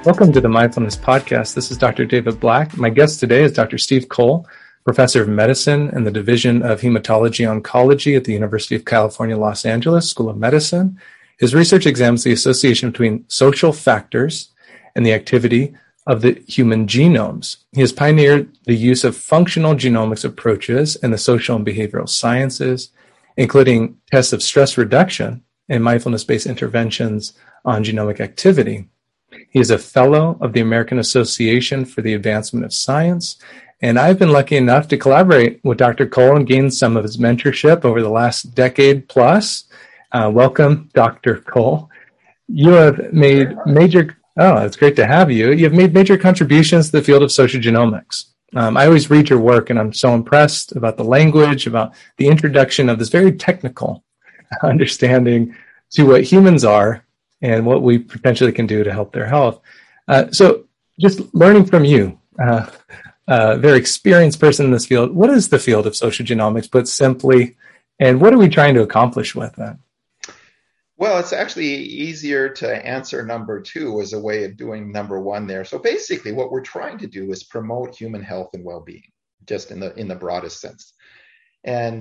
Welcome to the Mindfulness Podcast. This is Dr. David Black. My guest today is Dr. Steve Cole, professor of medicine in the Division of Hematology-Oncology at the University of California, Los Angeles School of Medicine. His research examines the association between social factors and the activity of the human genomes. He has pioneered the use of functional genomics approaches in the social and behavioral sciences, including tests of stress reduction and mindfulness-based interventions on genomic activity. He is a fellow of the American Association for the Advancement of Science, and I've been lucky enough to collaborate with Dr. Cole and gain some of his mentorship over the last decade plus. Welcome, Dr. Cole. You have made it's great to have you. You've made major contributions to the field of social genomics. I always read your work, and I'm so impressed about the language, about the introduction of this very technical understanding to what humans are and what we potentially can do to help their health. So just learning from you, a very experienced person in this field, what is the field of social genomics, put simply, and what are we trying to accomplish with that? Well, it's actually easier to answer number two as a way of doing number one there. So basically what we're trying to do is promote human health and well-being, just in the broadest sense. And,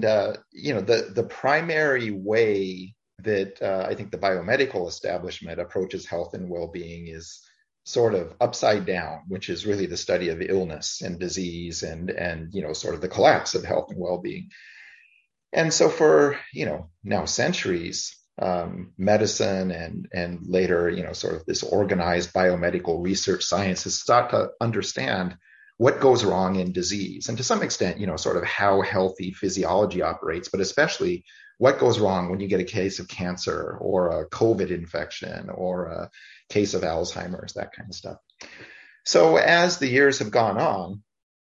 the primary way that I think the biomedical establishment approaches health and well-being is sort of upside down, which is really the study of illness and disease and sort of the collapse of health and well-being. And so for, now centuries, medicine and later, sort of this organized biomedical research science has sought to understand what goes wrong in disease, and to some extent, sort of how healthy physiology operates, but especially what goes wrong when you get a case of cancer or a COVID infection or a case of Alzheimer's, that kind of stuff. So as the years have gone on,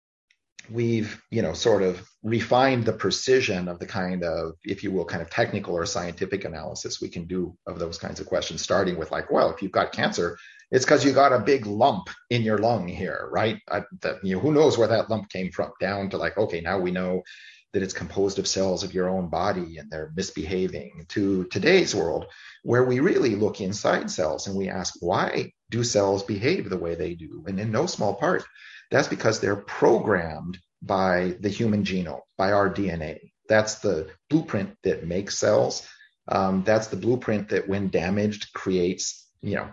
we've, sort of refined the precision of the kind of, if you will, kind of technical or scientific analysis we can do of those kinds of questions, starting with like, well, if you've got cancer, it's because you got a big lump in your lung here, right? Who knows where that lump came from, down to like, okay, now we know that it's composed of cells of your own body and they're misbehaving, to today's world, where we really look inside cells and we ask, why do cells behave the way they do? And in no small part, that's because they're programmed by the human genome, by our DNA. That's the blueprint that makes cells. That's the blueprint that, when damaged, creates,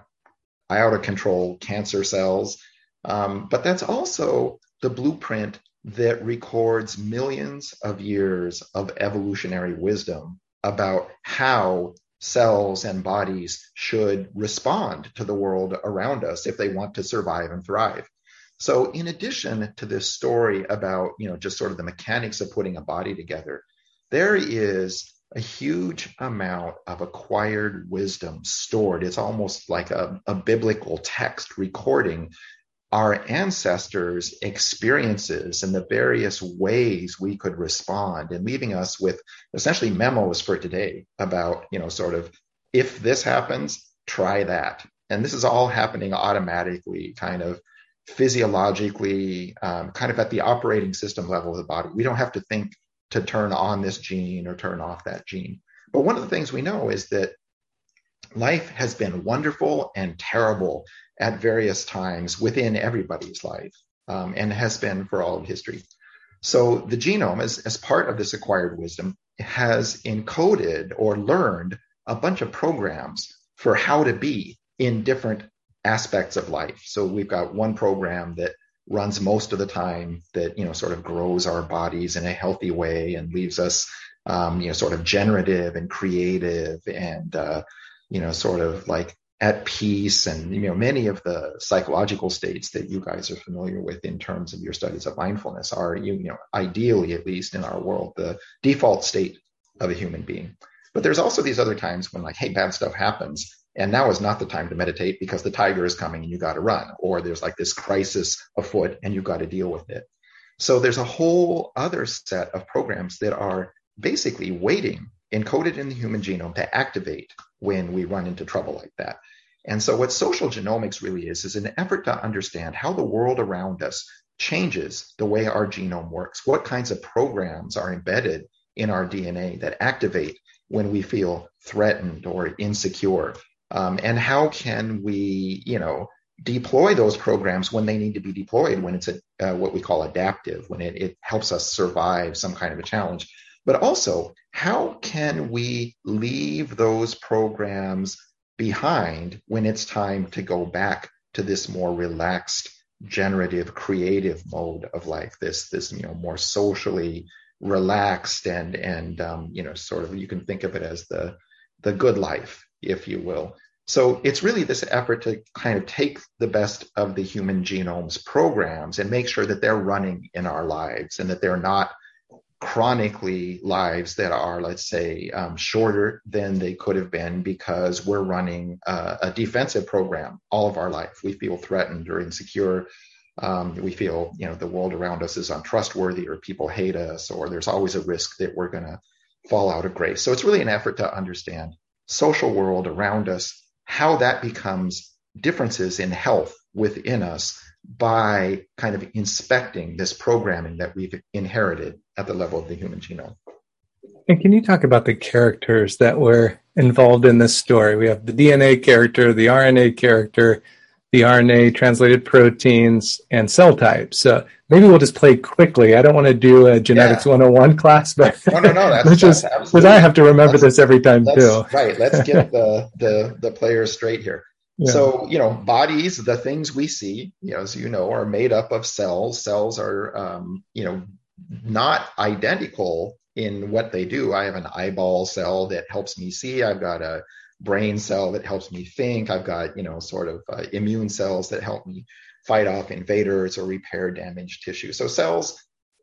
out of control cancer cells. But that's also the blueprint that records millions of years of evolutionary wisdom about how cells and bodies should respond to the world around us if they want to survive and thrive. So in addition to this story about, just sort of the mechanics of putting a body together, there is a huge amount of acquired wisdom stored. It's almost like a biblical text recording our ancestors' experiences and the various ways we could respond, and leaving us with essentially memos for today about, sort of, if this happens, try that. And this is all happening automatically, kind of physiologically, kind of at the operating system level of the body. We don't have to think to turn on this gene or turn off that gene. But one of the things we know is that life has been wonderful and terrible at various times within everybody's life, and has been for all of history. So the genome, as part of this acquired wisdom, has encoded or learned a bunch of programs for how to be in different aspects of life. So we've got one program that runs most of the time, that, sort of grows our bodies in a healthy way and leaves us, sort of generative and creative and, sort of like at peace. And, many of the psychological states that you guys are familiar with in terms of your studies of mindfulness are, ideally, at least in our world, the default state of a human being. But there's also these other times when, like, hey, bad stuff happens, and now is not the time to meditate because the tiger is coming and you got to run, or there's like this crisis afoot and you got to deal with it. So there's a whole other set of programs that are basically waiting, encoded in the human genome, to activate when we run into trouble like that. And so what social genomics really is an effort to understand how the world around us changes the way our genome works. What kinds of programs are embedded in our DNA that activate when we feel threatened or insecure? And how can we, deploy those programs when they need to be deployed, when it's what we call adaptive, when it helps us survive some kind of a challenge. But also, how can we leave those programs behind when it's time to go back to this more relaxed, generative, creative mode of life, this more socially relaxed and sort of, you can think of it as the good life, if you will. So it's really this effort to kind of take the best of the human genome's programs and make sure that they're running in our lives, and that they're not chronically lives that are, let's say, shorter than they could have been because we're running a defensive program all of our life. We feel threatened or insecure. We feel, the world around us is untrustworthy, or people hate us, or there's always a risk that we're going to fall out of grace. So it's really an effort to understand social world around us, how that becomes differences in health within us by kind of inspecting this programming that we've inherited at the level of the human genome. And can you talk about the characters that were involved in this story? We have the DNA character, the RNA character, the RNA translated proteins, and cell types. So maybe we'll just play quickly. I don't want to do a genetics 101 class, but no, that's because I have to remember this every time too. Right. Let's get the players straight here. Yeah. So, bodies, the things we see, as you know, are made up of cells. Cells are, not identical in what they do. I have an eyeball cell that helps me see. I've got a brain cell that helps me think. I've got, immune cells that help me fight off invaders or repair damaged tissue. So cells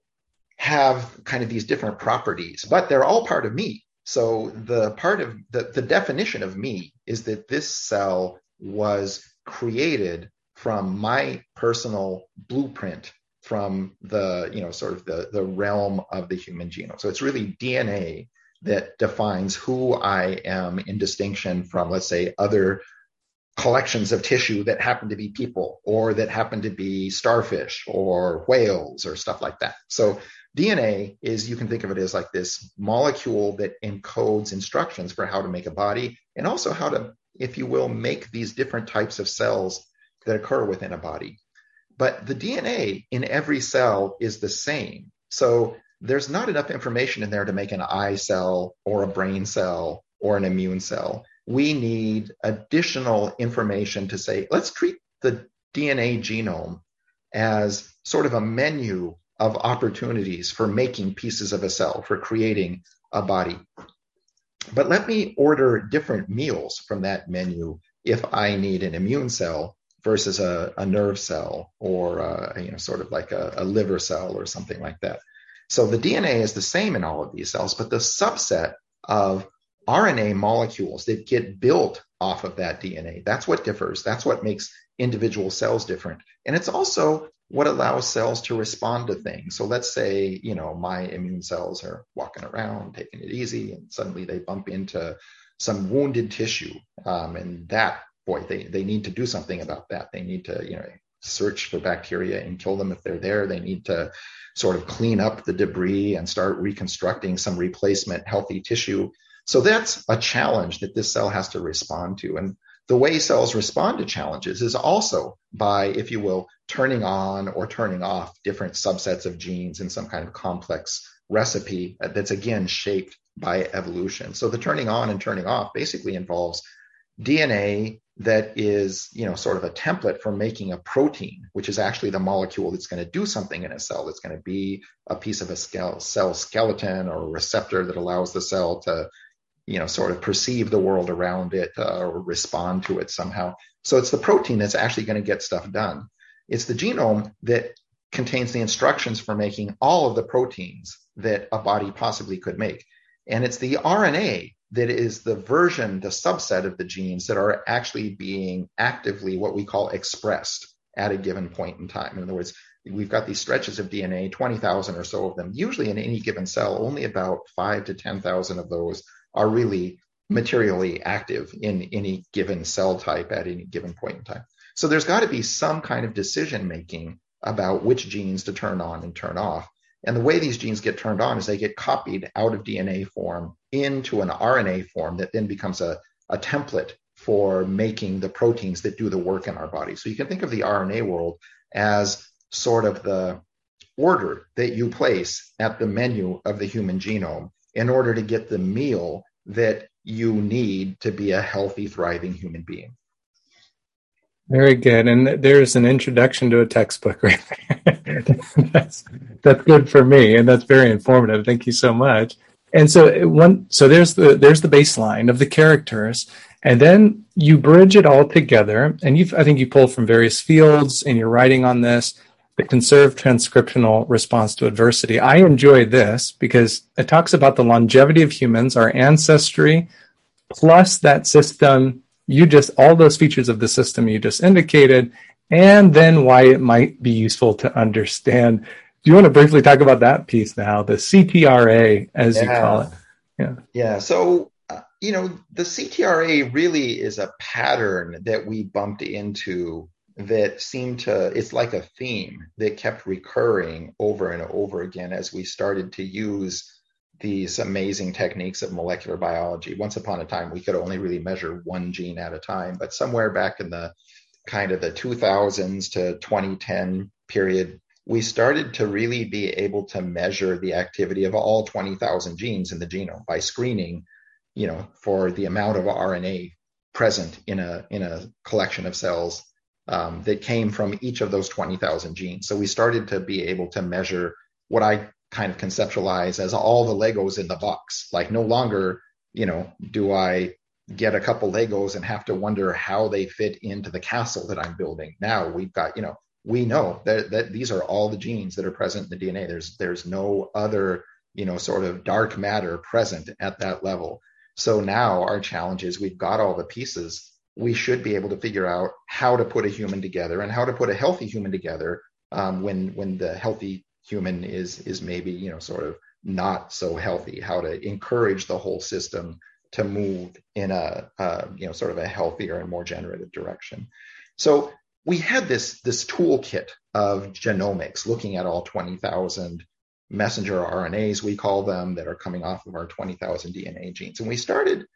have kind of these different properties, but they're all part of me. So the part of the definition of me is that this cell was created from my personal blueprint from the, the realm of the human genome. So it's really DNA that defines who I am in distinction from, let's say, other collections of tissue that happen to be people, or that happen to be starfish or whales or stuff like that. So DNA is, you can think of it as like this molecule that encodes instructions for how to make a body, and also how to, if you will, make these different types of cells that occur within a body. But the DNA in every cell is the same. So there's not enough information in there to make an eye cell or a brain cell or an immune cell. We need additional information to say, let's treat the DNA genome as sort of a menu of opportunities for making pieces of a cell, for creating a body. But let me order different meals from that menu if I need an immune cell versus a nerve cell, or sort of like a liver cell or something like that. So the DNA is the same in all of these cells, but the subset of RNA molecules that get built off of that DNA, that's what differs. That's what makes individual cells different. And it's also what allows cells to respond to things. So let's say, my immune cells are walking around, taking it easy, and suddenly they bump into some wounded tissue. And that, boy, they need to do something about that. They need to, search for bacteria and kill them if they're there. They need to sort of clean up the debris and start reconstructing some replacement healthy tissue. So that's a challenge that this cell has to respond to. And the way cells respond to challenges is also by, if you will, turning on or turning off different subsets of genes in some kind of complex recipe that's, again, shaped by evolution. So the turning on and turning off basically involves DNA that is, sort of a template for making a protein, which is actually the molecule that's going to do something in a cell. That's going to be a piece of a cell skeleton or a receptor that allows the cell to, sort of perceive the world around it or respond to it somehow. So it's the protein that's actually going to get stuff done. It's the genome that contains the instructions for making all of the proteins that a body possibly could make. And it's the RNA that is the version, the subset of the genes that are actually being actively what we call expressed at a given point in time. In other words, we've got these stretches of DNA, 20,000 or so of them. Usually in any given cell, only about 5 to 10,000 of those are really materially active in any given cell type at any given point in time. So there's got to be some kind of decision making about which genes to turn on and turn off. And the way these genes get turned on is they get copied out of DNA form into an RNA form that then becomes a template for making the proteins that do the work in our body. So you can think of the RNA world as sort of the order that you place at the menu of the human genome in order to get the meal that you need to be a healthy, thriving human being. Very good. And there's an introduction to a textbook right there. that's good for me, and that's very informative. Thank you so much. And so there's the baseline of the characters, and then you bridge it all together. And I think you pull from various fields, and you're writing on this, the conserved transcriptional response to adversity. I enjoy this because it talks about the longevity of humans, our ancestry, plus that system. All those features of the system you just indicated, and then why it might be useful to understand. Do you want to briefly talk about that piece now, the CTRA, as you call it? Yeah. So, the CTRA really is a pattern that we bumped into that it's like a theme that kept recurring over and over again as we started to use these amazing techniques of molecular biology. Once upon a time, we could only really measure one gene at a time, but somewhere back in the kind of the 2000s to 2010 period, we started to really be able to measure the activity of all 20,000 genes in the genome by screening, for the amount of RNA present in a collection of cells that came from each of those 20,000 genes. So we started to be able to measure what I kind of conceptualize as all the Legos in the box. Like no longer, do I get a couple Legos and have to wonder how they fit into the castle that I'm building. Now we've got, we know that these are all the genes that are present in the DNA. There's no other, sort of dark matter present at that level. So now our challenge is we've got all the pieces. We should be able to figure out how to put a human together and how to put a healthy human together when the healthy human is maybe, sort of not so healthy, how to encourage the whole system to move in a sort of a healthier and more generative direction. So we had this toolkit of genomics looking at all 20,000 messenger RNAs, we call them, that are coming off of our 20,000 DNA genes. And we started,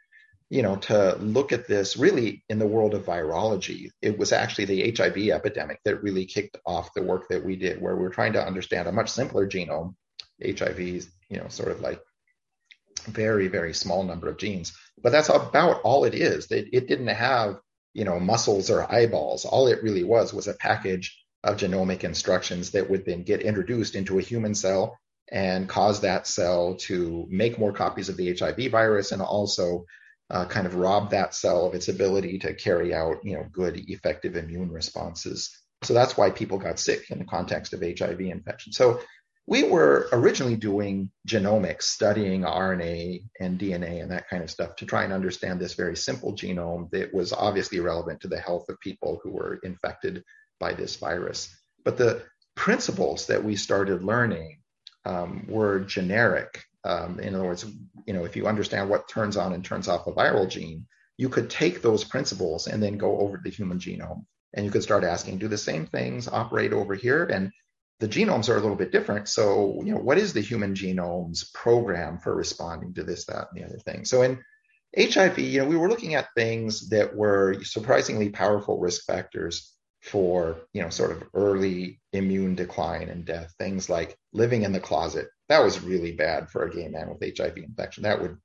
to look at this really in the world of virology. It was actually the HIV epidemic that really kicked off the work that we did, where we're trying to understand a much simpler genome. HIV is, sort of like very, very small number of genes, but that's about all it is. It didn't have, muscles or eyeballs. All it really was a package of genomic instructions that would then get introduced into a human cell and cause that cell to make more copies of the HIV virus, and also kind of rob that cell of its ability to carry out, good, effective immune responses. So that's why people got sick in the context of HIV infection. So we were originally doing genomics, studying RNA and DNA and that kind of stuff to try and understand this very simple genome that was obviously relevant to the health of people who were infected by this virus. But the principles that we started learning were generic. In other words, if you understand what turns on and turns off a viral gene, you could take those principles and then go over to the human genome, and you could start asking, do the same things operate over here? And the genomes are a little bit different. So, what is the human genome's program for responding to this, that, and the other thing? So in HIV, we were looking at things that were surprisingly powerful risk factors for, sort of early immune decline and death. Things like living in the closet. That was really bad for a gay man with HIV infection. That would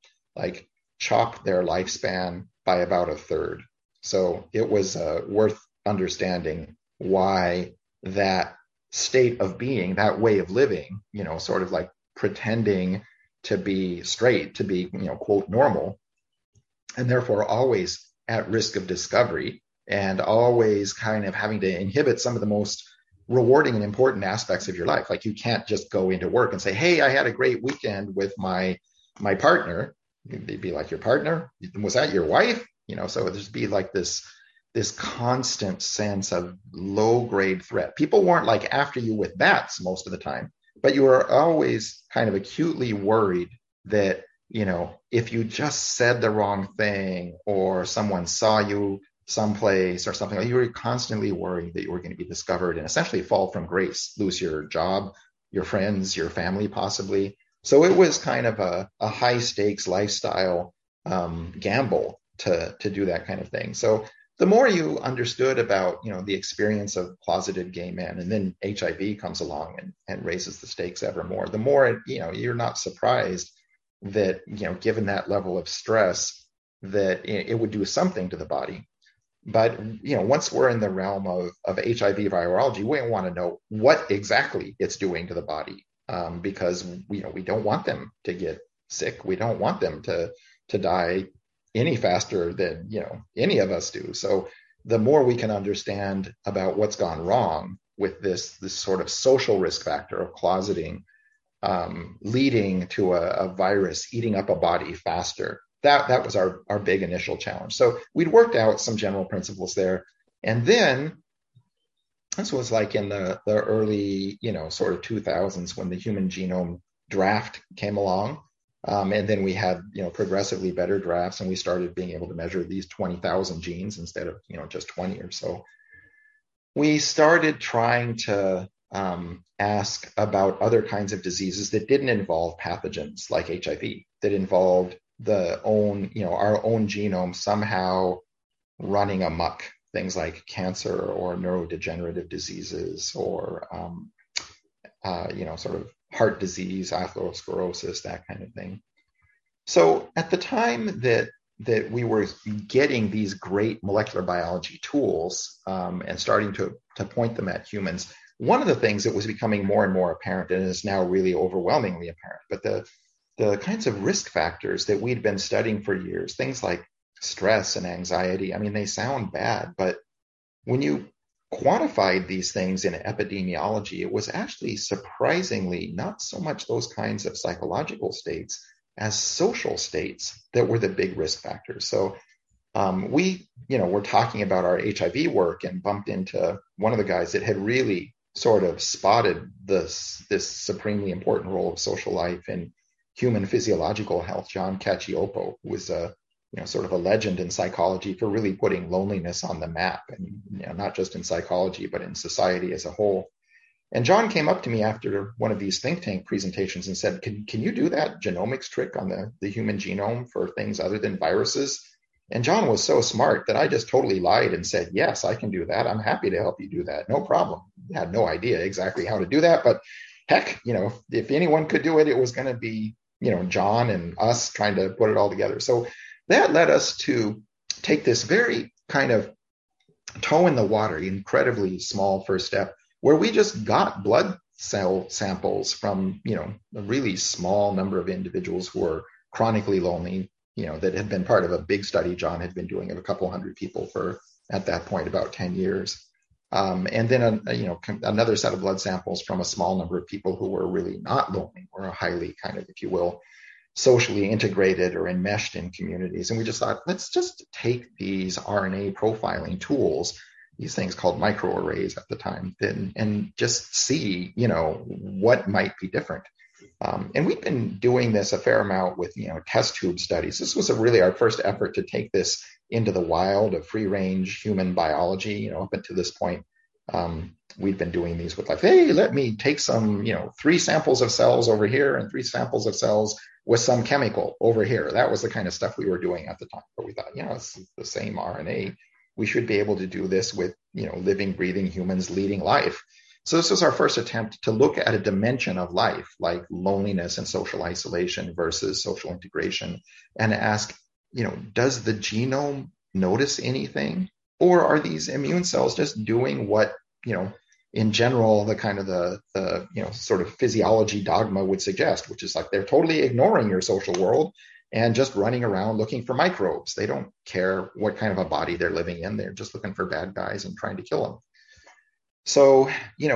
chop their lifespan by about a third. So it was worth understanding why that state of being, that way of living, sort of like pretending to be straight, to be, quote, normal, and therefore always at risk of discovery and always kind of having to inhibit some of the most rewarding and important aspects of your life. Like you can't just go into work and say, hey, I had a great weekend with my partner. They'd be like, your partner? Was that your wife? So there'd be like this constant sense of low-grade threat. People weren't like after you with bats most of the time, but you were always kind of acutely worried that, if you just said the wrong thing or someone saw you someplace or something, you were constantly worried that you were going to be discovered and essentially fall from grace, lose your job, your friends, your family possibly. So it was kind of a high-stakes lifestyle gamble to do that kind of thing. So the more you understood about, the experience of closeted gay men, and then HIV comes along and raises the stakes ever more, the more, you're not surprised that, given that level of stress, that it would do something to the body. But, once we're in the realm of HIV virology, we want to know what exactly it's doing to the body, because, we don't want them to get sick. We don't want them to die any faster than, any of us do. So the more we can understand about what's gone wrong with this sort of social risk factor of closeting, leading to a virus eating up a body faster, that was our big initial challenge. So we'd worked out some general principles there. And then this was like in the early, sort of 2000s, when the Human Genome Draft came along. And then we had, progressively better drafts, and we started being able to measure these 20,000 genes instead of, just 20 or so. We started trying to ask about other kinds of diseases that didn't involve pathogens like HIV, that involved our own genome somehow running amok, things like cancer or neurodegenerative diseases or, sort of heart disease, atherosclerosis, that kind of thing. So at the time that we were getting these great molecular biology tools and starting to point them at humans, one of the things that was becoming more and more apparent, and is now really overwhelmingly apparent, but the kinds of risk factors that we'd been studying for years, things like stress and anxiety, I mean, they sound bad, but when you quantified these things in epidemiology, it was actually surprisingly not so much those kinds of psychological states as social states that were the big risk factors. So we're talking about our HIV work and bumped into one of the guys that had really sort of spotted this supremely important role of social life in human physiological health, John Cacioppo, who was sort of a legend in psychology for really putting loneliness on the map, and not just in psychology, but in society as a whole. And John came up to me after one of these think tank presentations and said, can you do that genomics trick on the human genome for things other than viruses? And John was so smart that I just totally lied and said, yes, I can do that. I'm happy to help you do that. No problem. I had no idea exactly how to do that, but heck, if anyone could do it, it was going to be, John and us trying to put it all together. So that led us to take this very kind of toe in the water, incredibly small first step, where we just got blood cell samples from, a really small number of individuals who were chronically lonely, that had been part of a big study John had been doing of a couple hundred people for, at that point, about 10 years. And then, another set of blood samples from a small number of people who were really not lonely, or highly kind of, if you will, socially integrated or enmeshed in communities. And we just thought, let's just take these RNA profiling tools, these things called microarrays at the time, and just see, what might be different. And we've been doing this a fair amount with, test tube studies. This was really our first effort to take this into the wild of free range human biology. Up until this point, we've been doing these with hey, let me take some, 3 samples of cells over here and 3 samples of cells with some chemical over here. That was the kind of stuff we were doing at the time. But we thought, it's the same RNA. We should be able to do this with, living, breathing humans leading life. So this was our first attempt to look at a dimension of life, like loneliness and social isolation versus social integration, and ask, does the genome notice anything? Or are these immune cells just doing what, in general, the kind of the sort of physiology dogma would suggest, which is like they're totally ignoring your social world and just running around looking for microbes. They don't care what kind of a body they're living in. They're just looking for bad guys and trying to kill them. So,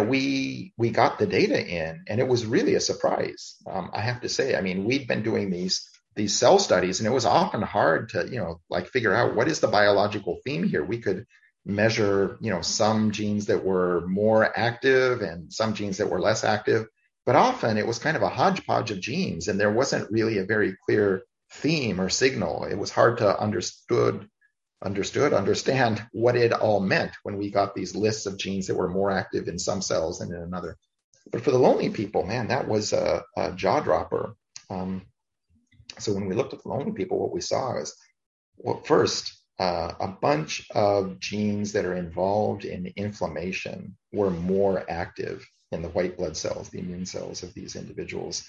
we got the data in, and it was really a surprise. I have to say, we'd been doing these cell studies, and it was often hard to, figure out what is the biological theme here. We could measure, some genes that were more active and some genes that were less active, but often it was kind of a hodgepodge of genes, and there wasn't really a very clear theme or signal. It was hard to understand what it all meant when we got these lists of genes that were more active in some cells than in another. But for the lonely people, man, that was a jaw dropper. So when we looked at the lonely people, what we saw is Well, first, a bunch of genes that are involved in inflammation were more active in the white blood cells, the immune cells of these individuals.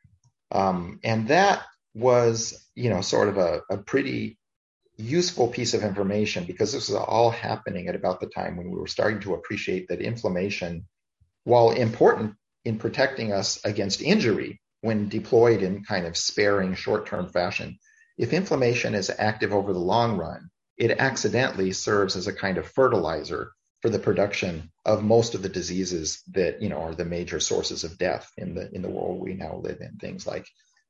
And that was, sort of a pretty useful piece of information, because this was all happening at about the time when we were starting to appreciate that inflammation, while important in protecting us against injury when deployed in kind of sparing short-term fashion, if inflammation is active over the long run, it accidentally serves as a kind of fertilizer for the production of most of the diseases that, are the major sources of death in the world we now live in. Things like,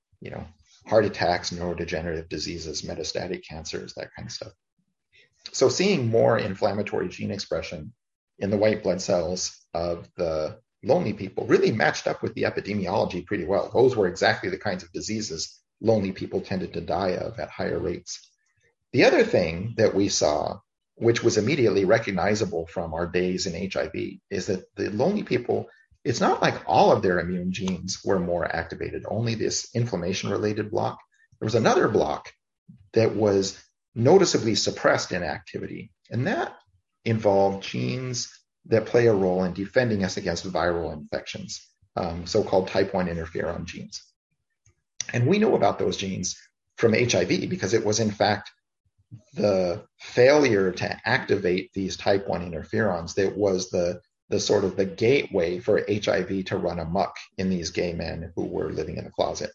heart attacks, neurodegenerative diseases, metastatic cancers, that kind of stuff. So seeing more inflammatory gene expression in the white blood cells of the lonely people really matched up with the epidemiology pretty well. Those were exactly the kinds of diseases lonely people tended to die of at higher rates. The other thing that we saw, which was immediately recognizable from our days in HIV, is that the lonely people, it's not like all of their immune genes were more activated, only this inflammation-related block. There was another block that was noticeably suppressed in activity, and that involved genes that play a role in defending us against viral infections, so-called type 1 interferon genes. And we know about those genes from HIV because it was, in fact, the failure to activate these type 1 interferons that was the sort of the gateway for HIV to run amok in these gay men who were living in the closet.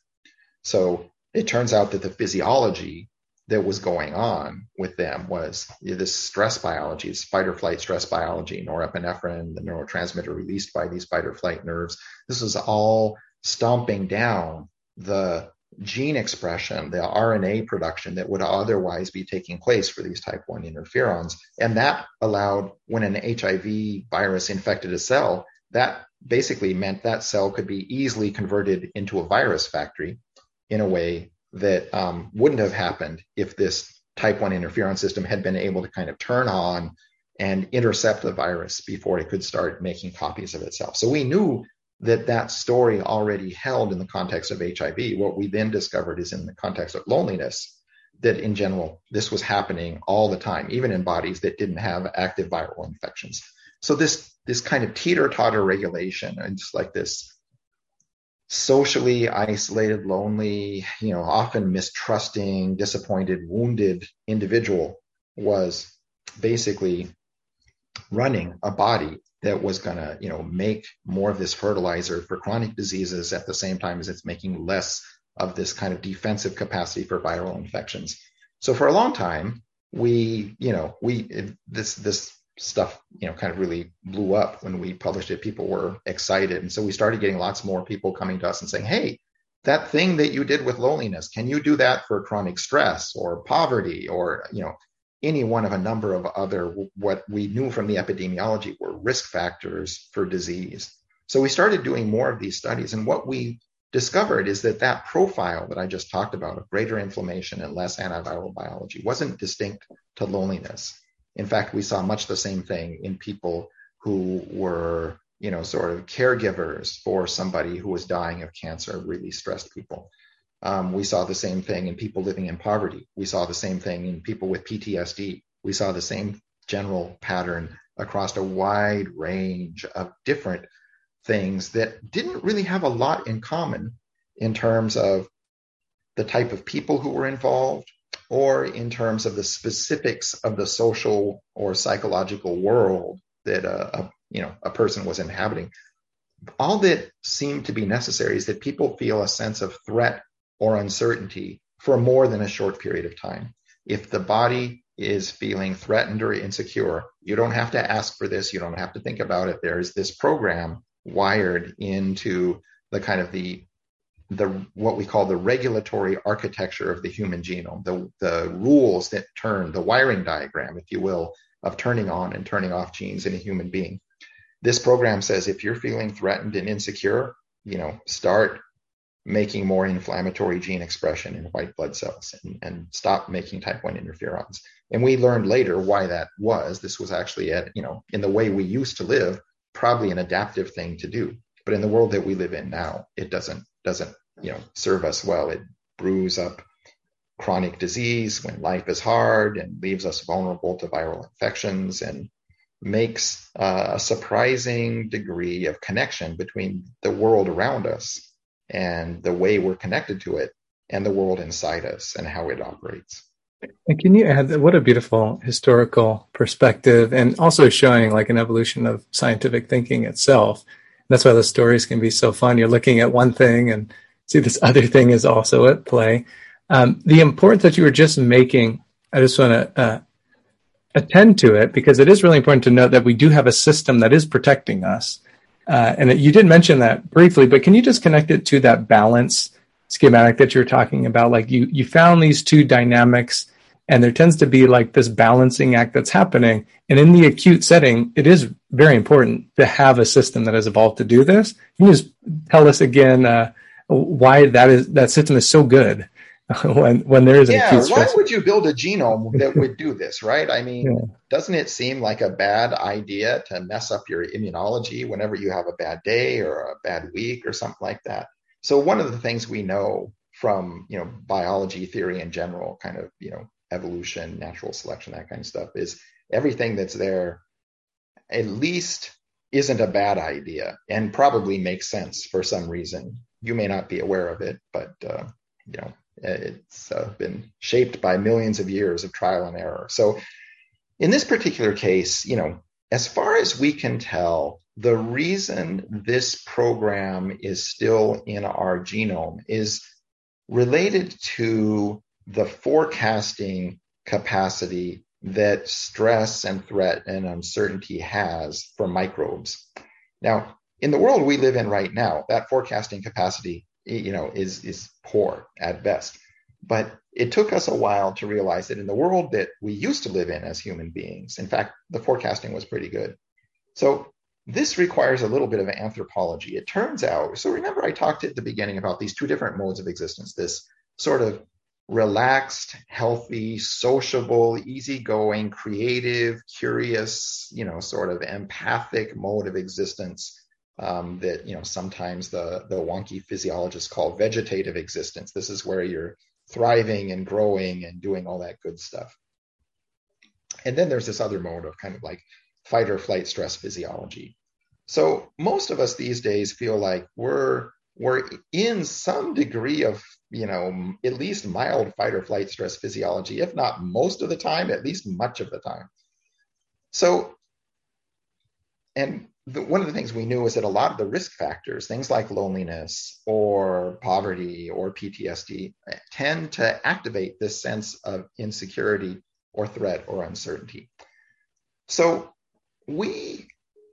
So it turns out that the physiology that was going on with them was this stress biology, this fight or flight stress biology, norepinephrine, the neurotransmitter released by these fight or flight nerves. This was all stomping down the gene expression, the RNA production that would otherwise be taking place for these type 1 interferons. And that allowed, when an HIV virus infected a cell, that basically meant that cell could be easily converted into a virus factory in a way that wouldn't have happened if this type 1 interferon system had been able to kind of turn on and intercept the virus before it could start making copies of itself. So we knew that story already held in the context of HIV. What we then discovered is in the context of loneliness, that in general, this was happening all the time, even in bodies that didn't have active viral infections. So this kind of teeter-totter regulation, and just like this socially isolated, lonely, often mistrusting, disappointed, wounded individual was basically running a body that was going to, make more of this fertilizer for chronic diseases at the same time as it's making less of this kind of defensive capacity for viral infections. So for a long time, this stuff, kind of really blew up when we published it. People were excited. And so we started getting lots more people coming to us and saying, hey, that thing that you did with loneliness, can you do that for chronic stress or poverty or, any one of a number of other, what we knew from the epidemiology were risk factors for disease. So we started doing more of these studies. And what we discovered is that profile that I just talked about of greater inflammation and less antiviral biology wasn't distinct to loneliness. In fact, we saw much the same thing in people who were, sort of caregivers for somebody who was dying of cancer, really stressed people. We saw the same thing in people living in poverty. We saw the same thing in people with PTSD. We saw the same general pattern across a wide range of different things that didn't really have a lot in common in terms of the type of people who were involved or in terms of the specifics of the social or psychological world that a person was inhabiting. All that seemed to be necessary is that people feel a sense of threat or uncertainty for more than a short period of time. If the body is feeling threatened or insecure, you don't have to ask for this. You don't have to think about it. There is this program wired into the kind of the what we call the regulatory architecture of the human genome, the rules that turn, the wiring diagram, if you will, of turning on and turning off genes in a human being. This program says if you're feeling threatened and insecure, start making more inflammatory gene expression in white blood cells and stop making type 1 interferons. And we learned later why that was. This was actually in the way we used to live, probably an adaptive thing to do. But in the world that we live in now, it doesn't serve us well. It brews up chronic disease, when life is hard and leaves us vulnerable to viral infections, and makes a surprising degree of connection between the world around us and the way we're connected to it and the world inside us and how it operates. And can you add that? What a beautiful historical perspective, and also showing like an evolution of scientific thinking itself. That's why the stories can be so fun. You're looking at one thing and see this other thing is also at play. The importance that you were just making, I just want to attend to it, because it is really important to note that we do have a system that is protecting us. And you did mention that briefly, but can you just connect it to that balance schematic that you're talking about? Like you found these two dynamics, and there tends to be like this balancing act that's happening. And in the acute setting, it is very important to have a system that has evolved to do this. Can you just tell us again why that system is so good when there is an acute stress? Why would you build a genome that would do this, right? I mean, Doesn't it seem like a bad idea to mess up your immunology whenever you have a bad day or a bad week or something like that? So one of the things we know from, biology theory in general, kind of, evolution, natural selection, that kind of stuff, is everything that's there at least isn't a bad idea and probably makes sense for some reason. You may not be aware of it, but, it's been shaped by millions of years of trial and error. So in this particular case, as far as we can tell, the reason this program is still in our genome is related to the forecasting capacity that stress and threat and uncertainty has for microbes. Now, in the world we live in right now, that forecasting capacity, is poor at best. But it took us a while to realize that in the world that we used to live in as human beings, in fact, the forecasting was pretty good. So this requires a little bit of anthropology. It turns out, so remember I talked at the beginning about these two different modes of existence, this sort of relaxed, healthy, sociable, easygoing, creative, curious, sort of empathic mode of existence that, sometimes the wonky physiologists call vegetative existence. This is where you're thriving and growing and doing all that good stuff. And then there's this other mode of kind of like fight or flight stress physiology. So most of us these days feel like we're in some degree of, at least mild fight or flight stress physiology, if not most of the time, at least much of the time. So, one of the things we knew is that a lot of the risk factors, things like loneliness or poverty or PTSD, tend to activate this sense of insecurity or threat or uncertainty. So we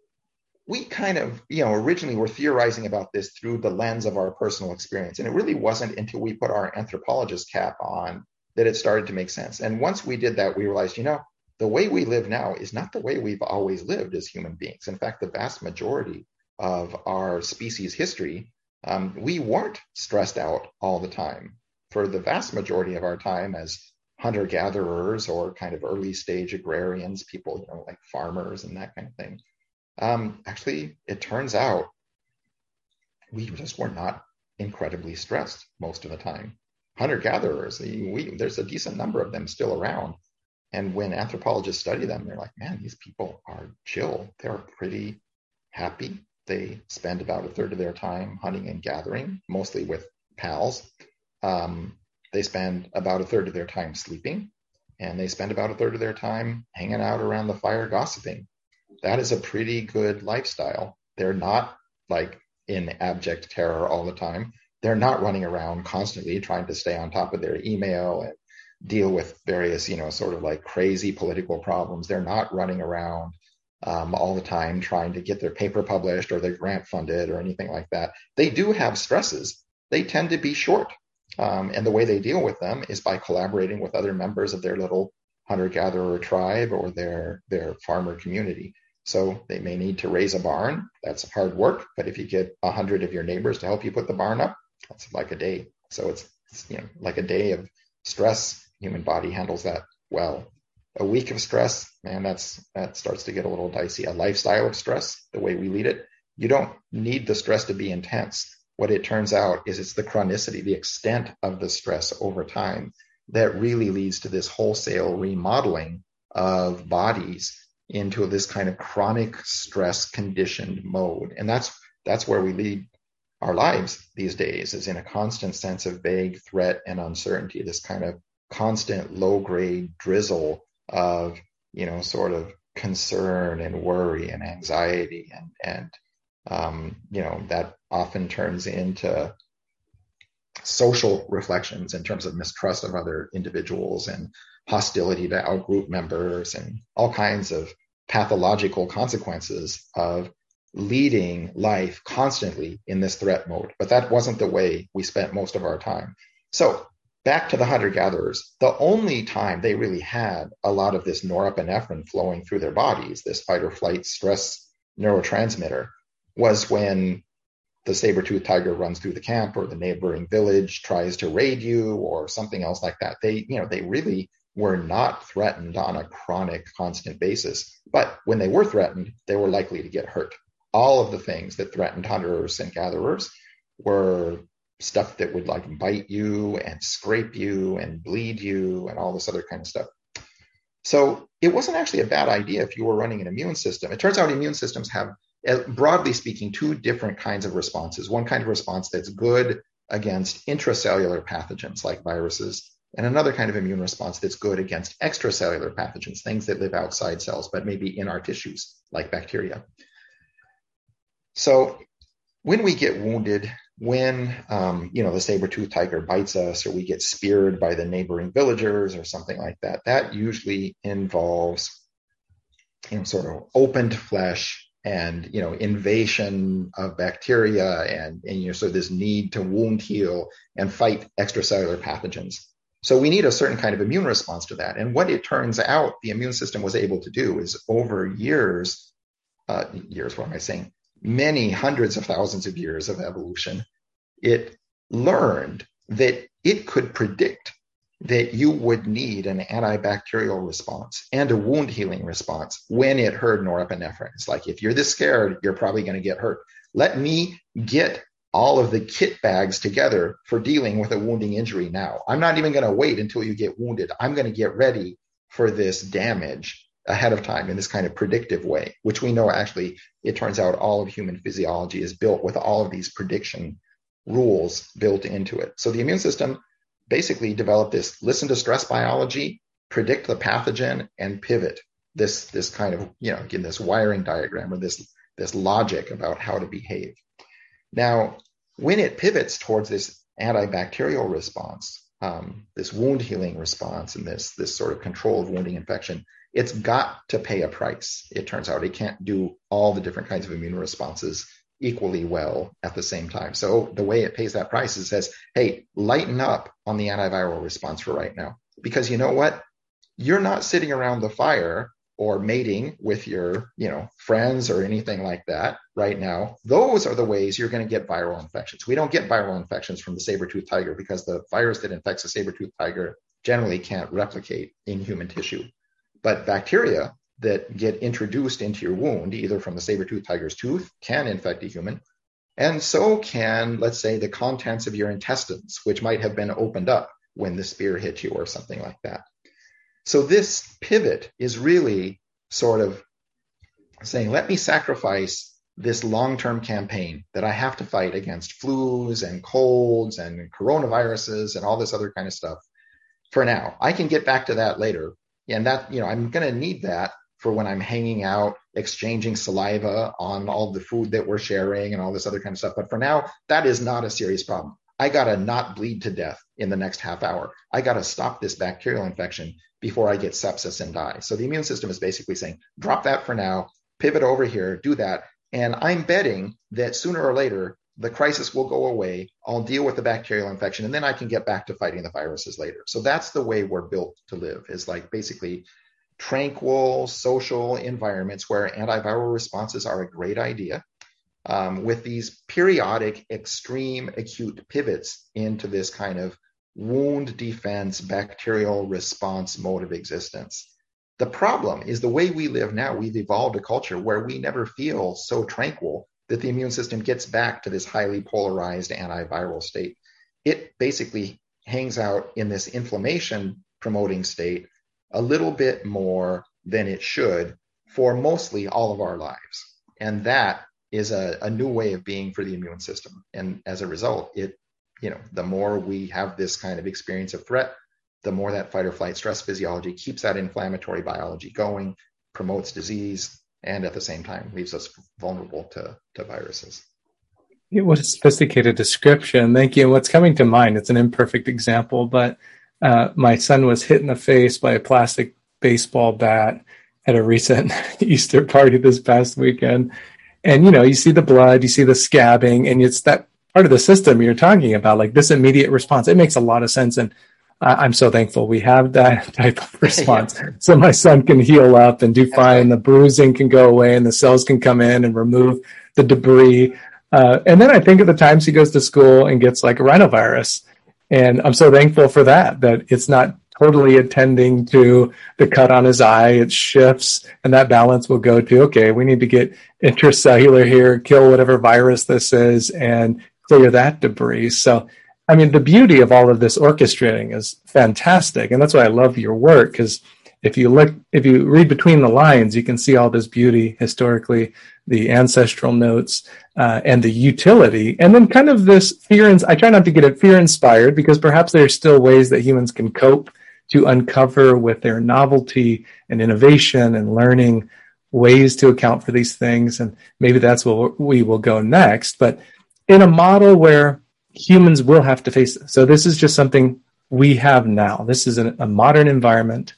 kind of, originally were theorizing about this through the lens of our personal experience. And it really wasn't until we put our anthropologist cap on that it started to make sense. And once we did that, we realized, the way we live now is not the way we've always lived as human beings. In fact, the vast majority of our species history, we weren't stressed out all the time. For the vast majority of our time as hunter-gatherers or kind of early stage agrarians, people, like farmers and that kind of thing. Actually, it turns out we just were not incredibly stressed most of the time. Hunter-gatherers, there's a decent number of them still around. And when anthropologists study them, they're like, man, these people are chill. They're pretty happy. They spend about a third of their time hunting and gathering, mostly with pals. They spend about a third of their time sleeping, and they spend about a third of their time hanging out around the fire gossiping. That is a pretty good lifestyle. They're not like in abject terror all the time. They're not running around constantly trying to stay on top of their email and deal with various, sort of like crazy political problems. They're not running around all the time trying to get their paper published or their grant funded or anything like that. They do have stresses. They tend to be short. And the way they deal with them is by collaborating with other members of their little hunter-gatherer tribe or their farmer community. So they may need to raise a barn. That's hard work. But if you get 100 of your neighbors to help you put the barn up, that's like a day. So it's like a day of stress. Human body handles that well. A week of stress, man, that starts to get a little dicey. A lifestyle of stress, the way we lead it, you don't need the stress to be intense. What it turns out is it's the chronicity, the extent of the stress over time that really leads to this wholesale remodeling of bodies into this kind of chronic stress conditioned mode. And that's where we lead our lives these days, is in a constant sense of vague threat and uncertainty, this kind of constant low grade drizzle of, sort of concern and worry and anxiety. And that often turns into social reflections in terms of mistrust of other individuals and hostility to outgroup members and all kinds of pathological consequences of leading life constantly in this threat mode. But that wasn't the way we spent most of our time. So back to the hunter-gatherers, the only time they really had a lot of this norepinephrine flowing through their bodies, this fight or flight stress neurotransmitter, was when the saber-toothed tiger runs through the camp, or the neighboring village tries to raid you, or something else like that. They really were not threatened on a chronic, constant basis. But when they were threatened, they were likely to get hurt. All of the things that threatened hunters and gatherers were stuff that would bite you and scrape you and bleed you and all this other kind of stuff. So it wasn't actually a bad idea if you were running an immune system. It turns out immune systems have, broadly speaking, two different kinds of responses. One kind of response that's good against intracellular pathogens like viruses, and another kind of immune response that's good against extracellular pathogens, things that live outside cells, but maybe in our tissues, like bacteria. So when we get wounded, when the saber-toothed tiger bites us, or we get speared by the neighboring villagers or something like that, that usually involves sort of opened flesh and invasion of bacteria and so this need to wound heal and fight extracellular pathogens. So we need a certain kind of immune response to that. And what it turns out the immune system was able to do is, over many hundreds of thousands of years of evolution, it learned that it could predict that you would need an antibacterial response and a wound healing response when it heard norepinephrine. It's like, if you're this scared, you're probably going to get hurt. Let me get all of the kit bags together for dealing with a wounding injury now. I'm not even going to wait until you get wounded. I'm going to get ready for this damage ahead of time in this kind of predictive way, which we know actually, it turns out all of human physiology is built with all of these prediction rules built into it. So the immune system basically developed this listen to stress biology, predict the pathogen, and pivot this kind of, again, this wiring diagram, or this logic about how to behave. Now, when it pivots towards this antibacterial response, this wound healing response, and this sort of controlled wounding infection, it's got to pay a price. It turns out it can't do all the different kinds of immune responses equally well at the same time. So the way it pays that price is it says, hey, lighten up on the antiviral response for right now. Because you know what? You're not sitting around the fire or mating with your, friends or anything like that right now. Those are the ways you're going to get viral infections. We don't get viral infections from the saber-toothed tiger because the virus that infects the saber-toothed tiger generally can't replicate in human tissue. But bacteria that get introduced into your wound, either from the saber-toothed tiger's tooth, can infect a human. And so can, let's say, the contents of your intestines, which might have been opened up when the spear hit you or something like that. So this pivot is really sort of saying, let me sacrifice this long-term campaign that I have to fight against flus and colds and coronaviruses and all this other kind of stuff for now. I can get back to that later. And that, I'm going to need that for when I'm hanging out, exchanging saliva on all the food that we're sharing and all this other kind of stuff. But for now, that is not a serious problem. I got to not bleed to death in the next half hour. I got to stop this bacterial infection before I get sepsis and die. So the immune system is basically saying, drop that for now, pivot over here, do that. And I'm betting that sooner or later, the crisis will go away. I'll deal with the bacterial infection, and then I can get back to fighting the viruses later. So that's the way we're built to live, is like basically tranquil social environments where antiviral responses are a great idea, with these periodic extreme acute pivots into this kind of wound defense bacterial response mode of existence. The problem is the way we live now, we've evolved a culture where we never feel so tranquil that the immune system gets back to this highly polarized antiviral state. It basically hangs out in this inflammation promoting state a little bit more than it should for mostly all of our lives. And that is a new way of being for the immune system. And as a result, the more we have this kind of experience of threat, the more that fight or flight stress physiology keeps that inflammatory biology going, promotes disease, and at the same time leaves us vulnerable to viruses. What a sophisticated description. Thank you. What's coming to mind, it's an imperfect example, but my son was hit in the face by a plastic baseball bat at a recent Easter party this past weekend. And, you see the blood, you see the scabbing, and it's that part of the system you're talking about, like this immediate response. It makes a lot of sense. And I'm so thankful we have that type of response. Yeah. So my son can heal up and do fine. The bruising can go away and the cells can come in and remove the debris. And then I think of the times he goes to school and gets like a rhinovirus. And I'm so thankful for that it's not totally attending to the cut on his eye. It shifts, and that balance will go to, okay, we need to get intracellular here, kill whatever virus this is, and clear that debris. So, I mean, the beauty of all of this orchestrating is fantastic. And that's why I love your work, because if you read between the lines, you can see all this beauty historically, the ancestral notes, and the utility, and then kind of this fear. I try not to get it fear inspired, because perhaps there are still ways that humans can cope to uncover with their novelty and innovation and learning ways to account for these things. And maybe that's where we will go next, but in a model where humans will have to face it. So this is just something we have now. This is a modern environment.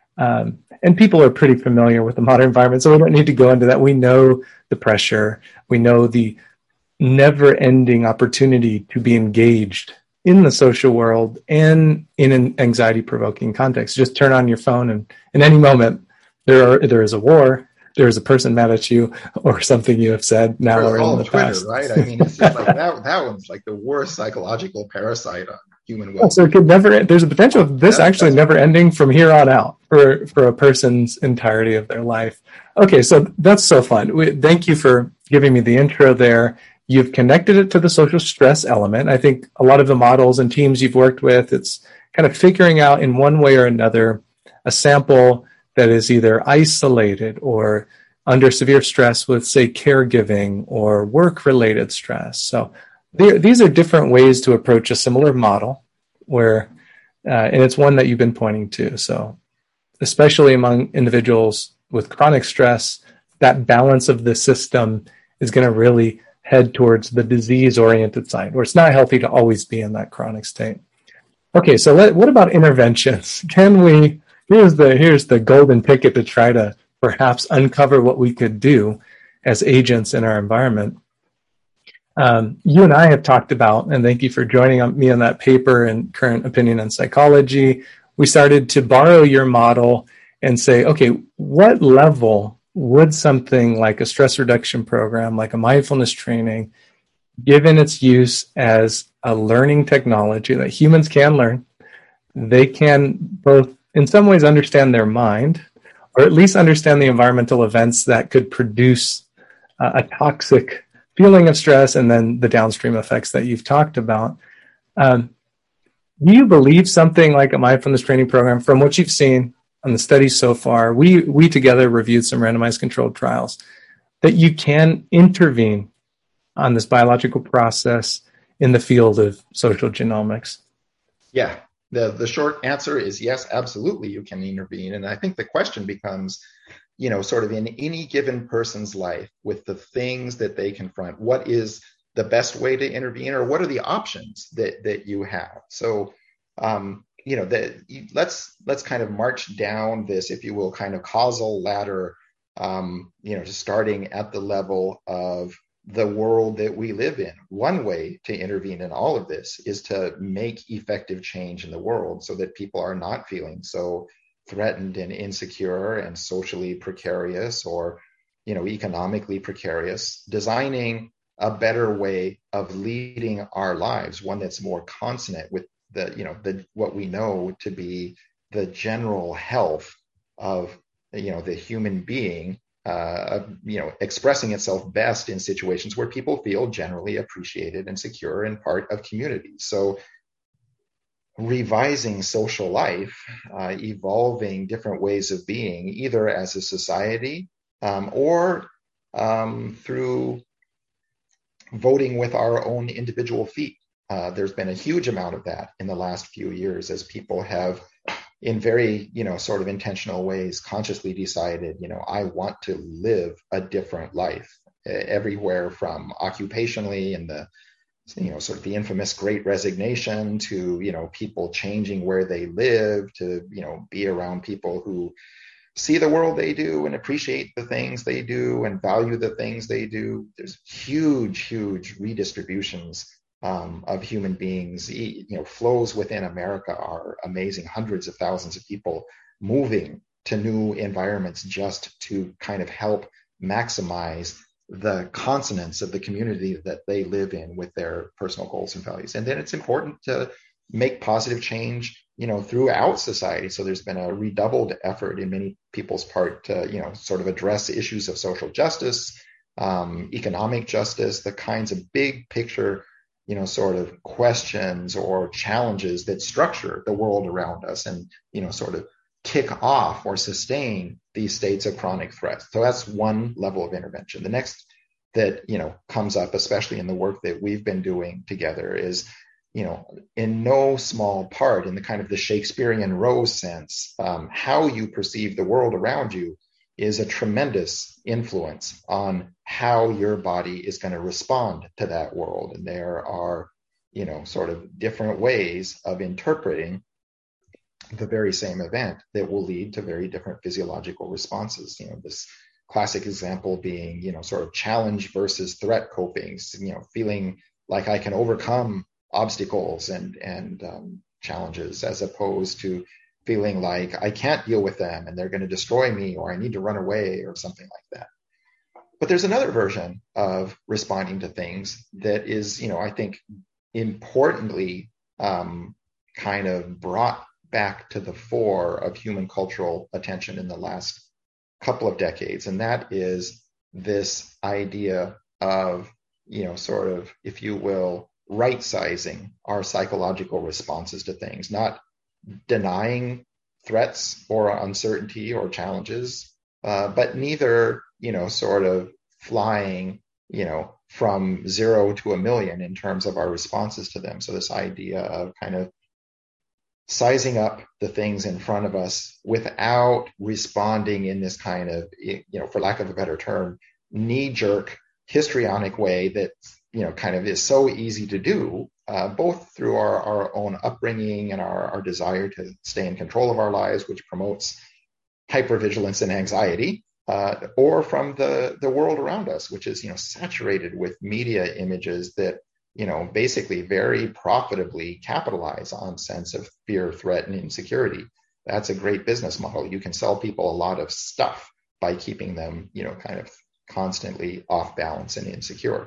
And people are pretty familiar with the modern environment, so we don't need to go into that. We know the pressure. We know the never-ending opportunity to be engaged in the social world and in an anxiety-provoking context. Just turn on your phone, and in any moment, there is a war, there is a person mad at you, or something you have said now or in the Twitter, past. Right? I mean, it's just like that one's like the worst psychological parasite on human well. So it could there's a potential of this actually never ending from here on out for a person's entirety of their life. Okay, so that's so fun. Thank you for giving me the intro there. You've connected it to the social stress element. I think a lot of the models and teams you've worked with, it's kind of figuring out in one way or another a sample that is either isolated or under severe stress with, say, caregiving or work-related stress. So these are different ways to approach a similar model where, and it's one that you've been pointing to. So especially among individuals with chronic stress, that balance of the system is going to really head towards the disease-oriented side, where it's not healthy to always be in that chronic state. Okay, so what about interventions? Here's the golden ticket to try to perhaps uncover what we could do as agents in our environment. You and I have talked about, and thank you for joining me on that paper in Current Opinion on Psychology. We started to borrow your model and say, okay, what level would something like a stress reduction program, like a mindfulness training, given its use as a learning technology that humans can learn, they can both in some ways understand their mind, or at least understand the environmental events that could produce a toxic feeling of stress and then the downstream effects that you've talked about. Do you believe something like a mindfulness training program, from what you've seen on the studies so far, we together reviewed some randomized controlled trials, that you can intervene on this biological process in the field of social genomics? Yeah, the short answer is yes, absolutely, you can intervene. And I think the question becomes, sort of in any given person's life with the things that they confront, what is the best way to intervene, or what are the options that you have? So, let's kind of march down this, if you will, kind of causal ladder, just starting at the level of the world that we live in. One way to intervene in all of this is to make effective change in the world so that people are not feeling so threatened and insecure and socially precarious, or, economically precarious, designing a better way of leading our lives, one that's more consonant with what we know to be the general health of, the human being, expressing itself best in situations where people feel generally appreciated and secure and part of communities. So revising social life, evolving different ways of being, either as a society or through voting with our own individual feet. There's been a huge amount of that in the last few years as people have, in very, sort of intentional ways, consciously decided, I want to live a different life, everywhere from occupationally and the, sort of the infamous Great Resignation to, people changing where they live, to, be around people who see the world they do and appreciate the things they do and value the things they do. There's huge redistributions of human beings. Flows within America are amazing. Hundreds of thousands of people moving to new environments just to kind of help maximize the consonance of the community that they live in with their personal goals and values. And then it's important to make positive change, throughout society. So there's been a redoubled effort in many people's part to, sort of address issues of social justice, economic justice, the kinds of big picture, sort of questions or challenges that structure the world around us and, sort of kick off or sustain these states of chronic threat. So that's one level of intervention. The next that, comes up, especially in the work that we've been doing together, is, in no small part, in the kind of the Shakespearean Rose sense, how you perceive the world around you is a tremendous influence on how your body is going to respond to that world. And there are, sort of different ways of interpreting the very same event that will lead to very different physiological responses. This classic example being, sort of challenge versus threat coping, feeling like I can overcome obstacles and challenges, as opposed to feeling like I can't deal with them and they're going to destroy me, or I need to run away, or something like that. But there's another version of responding to things that is, I think, importantly kind of brought back to the fore of human cultural attention in the last couple of decades. And that is this idea of, sort of, if you will, right-sizing our psychological responses to things, not denying threats or uncertainty or challenges, but neither, sort of flying, from 0 to 1,000,000 in terms of our responses to them. So this idea of kind of sizing up the things in front of us without responding in this kind of, for lack of a better term, knee-jerk, histrionic way that, kind of is so easy to do, both through our own upbringing and our desire to stay in control of our lives, which promotes hypervigilance and anxiety, or from the world around us, which is, saturated with media images that, basically very profitably capitalize on sense of fear, threat, and insecurity. That's a great business model. You can sell people a lot of stuff by keeping them, kind of constantly off balance and insecure.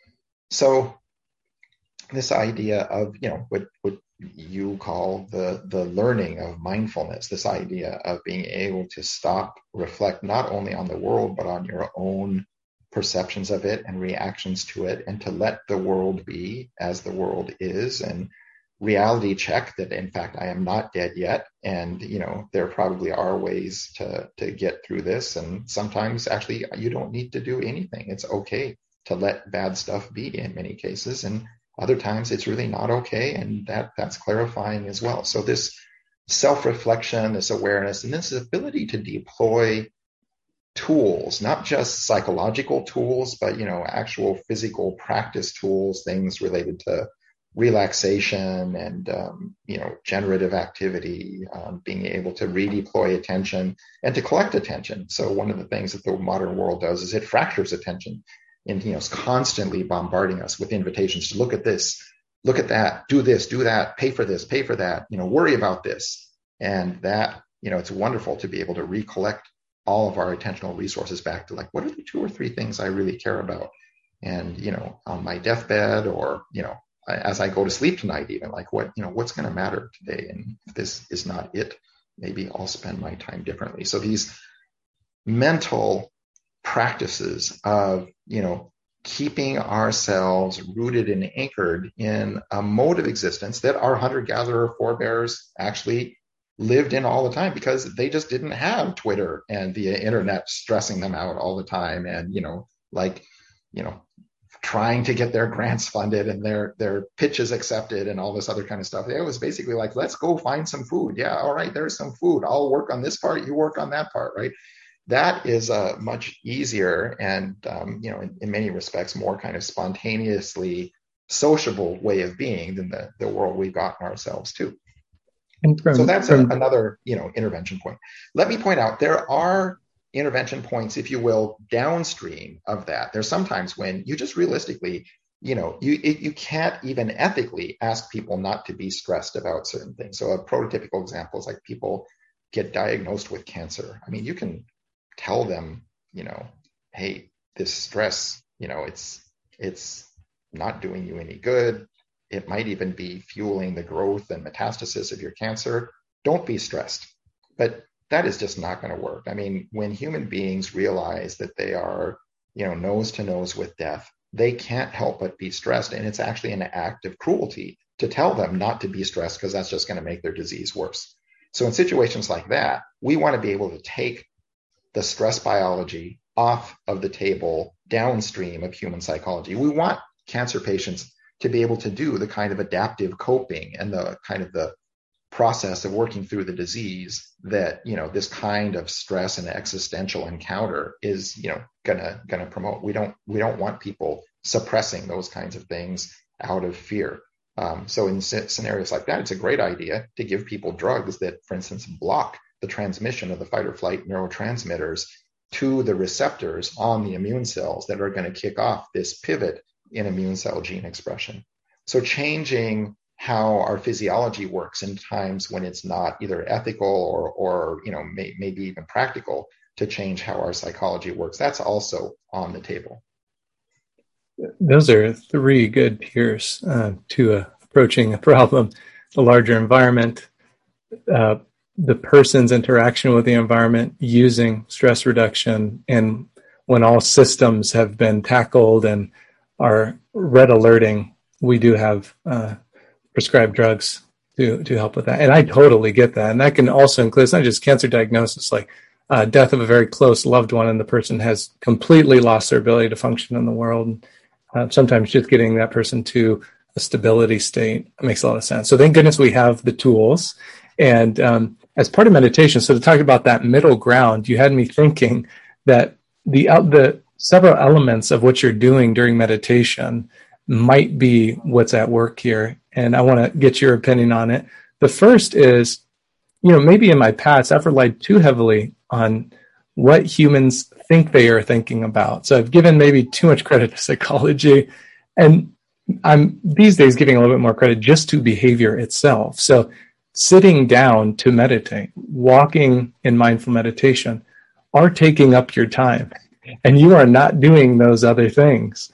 So this idea of, what you call the learning of mindfulness, this idea of being able to stop, reflect not only on the world, but on your own perceptions of it and reactions to it, and to let the world be as the world is, and reality check that, in fact, I am not dead yet. And, there probably are ways to get through this. And sometimes actually you don't need to do anything. It's okay to let bad stuff be in many cases. And other times it's really not okay. And that's clarifying as well. So this self-reflection, this awareness, and this ability to deploy tools, not just psychological tools, but, actual physical practice tools, things related to relaxation and, generative activity, being able to redeploy attention and to collect attention. So one of the things that the modern world does is it fractures attention and, is constantly bombarding us with invitations to look at this, look at that, do this, do that, pay for this, pay for that, worry about this. And that, it's wonderful to be able to recollect all of our attentional resources back to, like, what are the 2 or 3 things I really care about? And, on my deathbed, or, as I go to sleep tonight, even, like, what's going to matter today? And if this is not it, maybe I'll spend my time differently. So these mental practices of, keeping ourselves rooted and anchored in a mode of existence that our hunter-gatherer forebears actually lived in all the time, because they just didn't have Twitter and the internet stressing them out all the time, and trying to get their grants funded and their pitches accepted and all this other kind of stuff. It was basically like, let's go find some food. Yeah, all right, there's some food. I'll work on this part, you work on that part, right? That is a much easier and, in many respects, more kind of spontaneously sociable way of being than the world we've gotten ourselves to. So that's another, intervention point. Let me point out, there are intervention points, if you will, downstream of that. There's sometimes when you just realistically, you can't even ethically ask people not to be stressed about certain things. So a prototypical example is like people get diagnosed with cancer. I mean, you can tell them, hey, this stress, it's not doing you any good. It might even be fueling the growth and metastasis of your cancer. Don't be stressed. But that is just not going to work. I mean, when human beings realize that they are, nose to nose with death, they can't help but be stressed. And it's actually an act of cruelty to tell them not to be stressed, because that's just going to make their disease worse. So in situations like that, we want to be able to take the stress biology off of the table downstream of human psychology. We want cancer patients to be able to do the kind of adaptive coping and the kind of the process of working through the disease that, this kind of stress and existential encounter is, gonna promote. We don't want people suppressing those kinds of things out of fear. So in scenarios like that, it's a great idea to give people drugs that, for instance, block the transmission of the fight or flight neurotransmitters to the receptors on the immune cells that are going to kick off this pivot in immune cell gene expression. So changing how our physiology works in times when it's not either ethical or maybe even practical to change how our psychology works, that's also on the table. Those are three good peers to approaching a problem: the larger environment, the person's interaction with the environment, using stress reduction, and when all systems have been tackled and are red alerting, we do have prescribed drugs to help with that. And I totally get that. And that can also include, it's not just cancer diagnosis, like death of a very close loved one, and the person has completely lost their ability to function in the world. Sometimes just getting that person to a stability state makes a lot of sense. So thank goodness we have the tools. And as part of meditation, so to talk about that middle ground, you had me thinking that the several elements of what you're doing during meditation might be what's at work here. And I want to get your opinion on it. The first is, maybe in my past, I've relied too heavily on what humans think they are thinking about. So I've given maybe too much credit to psychology, and I'm these days giving a little bit more credit just to behavior itself. So sitting down to meditate, walking in mindful meditation are taking up your time, and you are not doing those other things.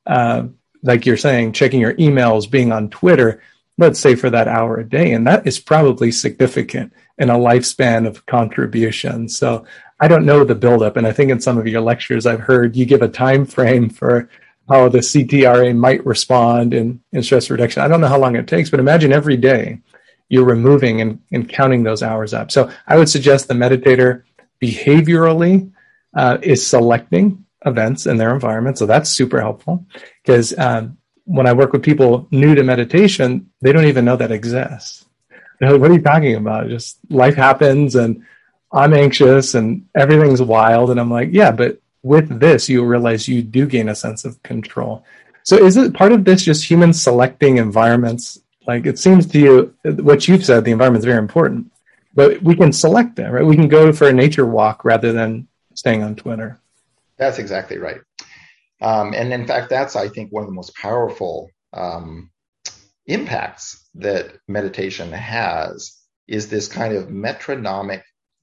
Like you're saying, checking your emails, being on Twitter, let's say for that hour a day. And that is probably significant in a lifespan of contribution. So I don't know the buildup. And I think in some of your lectures, I've heard you give a time frame for how the CTRA might respond in stress reduction. I don't know how long it takes, but imagine every day you're removing and counting those hours up. So I would suggest the meditator behaviorally is selecting events in their environment. So that's super helpful, because when I work with people new to meditation, they don't even know that exists. They're like, what are you talking about? Just life happens and I'm anxious and everything's wild. And I'm like, yeah, but with this, you realize you do gain a sense of control. So is it part of this just humans selecting environments? Like it seems to you, what you've said, the environment is very important, but we can select that, right? We can go for a nature walk rather than staying on Twitter. That's exactly right. And in fact, that's, I think, one of the most powerful impacts that meditation has is this kind of metronomic,